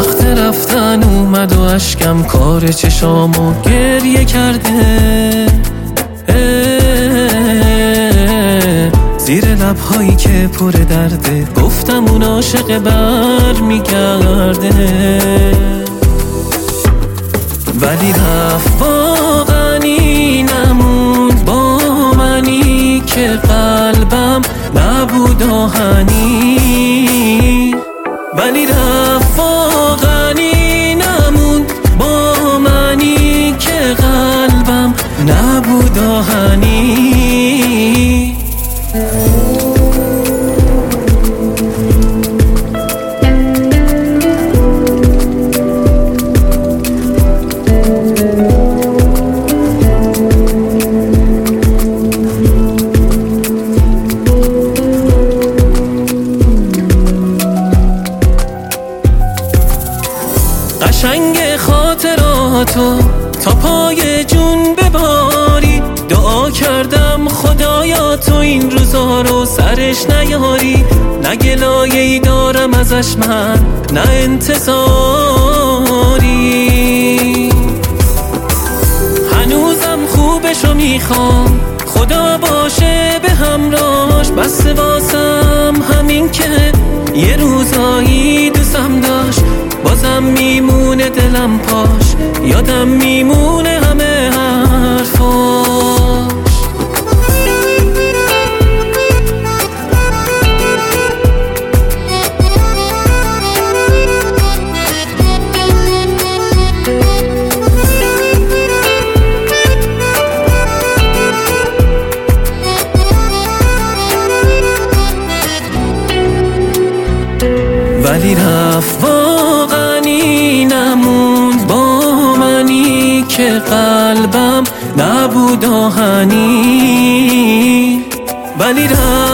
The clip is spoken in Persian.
وقت رفتن اومد و اشکم کار چشامو گریه کرده. زیر لبهایی که پر درده گفتم اون عاشق بر میگرده، ولی رفت واقعا نموند با منی که قلبم نبود آهنی. ولی رفت واقعا نموند با منی که قلبم نبود آهنی. قشنگ خاطراتو تا پای جون بباری، دعا کردم خدایا تو این روزا رو سرش نیاری. نه گلایه‌ای دارم ازش من، نه انتظاری. هنوزم خوبشو میخوام، خدا باشه به همراهش. بس واسم همین که یه روزایی دوستم داشت، بازم میمونه دلم پاش، یادم میمونه همه حرفاش. ولی رفت واقعا نموند با منی که قلبم نبود آهنی. ولی رفت